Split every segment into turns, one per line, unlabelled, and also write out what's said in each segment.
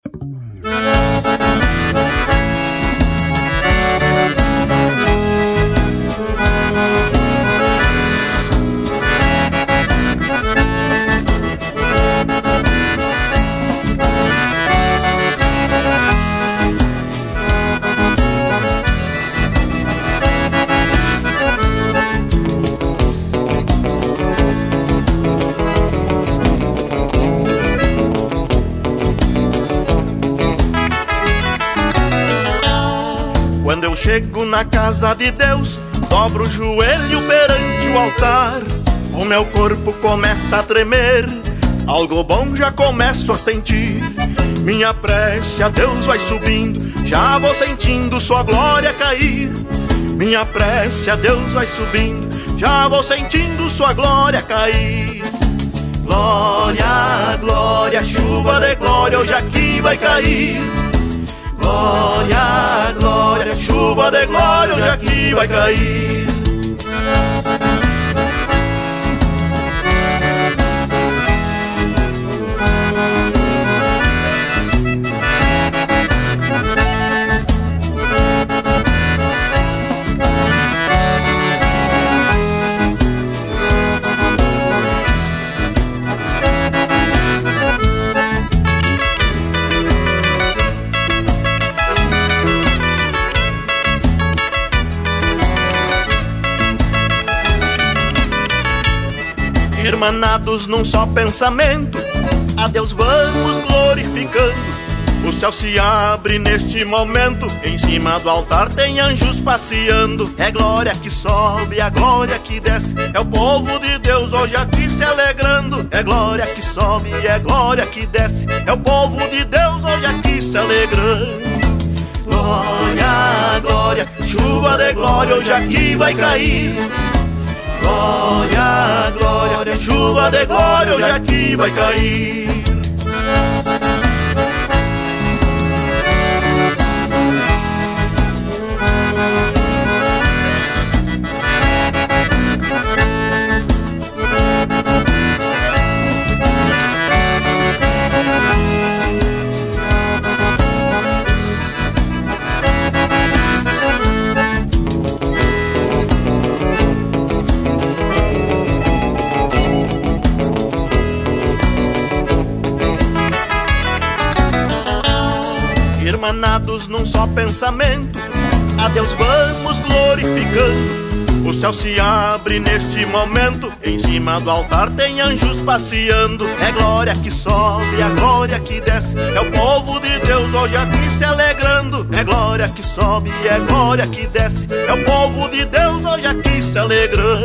Quando eu chego na casa de Deus, dobro o joelho perante o altar. O meu corpo começa a tremer, algo bom já começo a sentir. Minha prece a Deus vai subindo, já vou sentindo sua glória cair. Minha prece a Deus vai subindo, já vou sentindo sua glória cair. Glória, glória, chuva de glória hoje aqui vai cair. Glória, glória, chuva de glória hoje aqui vai cair. Irmanados num só pensamento, a Deus vamos glorificando. O céu se abre neste momento, em cima do altar tem anjos passeando. É glória que sobe, a glória que desce, é o povo de Deus hoje aqui se alegrando. É glória que sobe, é glória que desce, é o povo de Deus hoje aqui se alegrando. Glória, glória, chuva de glória hoje aqui vai cair. Glória, glória, chuva de glória hoje aqui vai cair. Irmanados num só pensamento, a Deus vamos glorificando. O céu se abre neste momento, em cima do altar tem anjos passeando. É glória que sobe, a glória que desce, é o povo de Deus hoje aqui se alegrando. É glória que sobe, é glória que desce, é o povo de Deus hoje aqui se alegrando.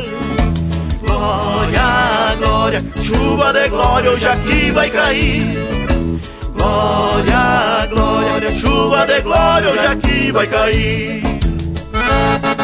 Glória, glória, chuva de glória hoje aqui vai cair. Glória, glória, chuva de glória hoje aqui vai cair.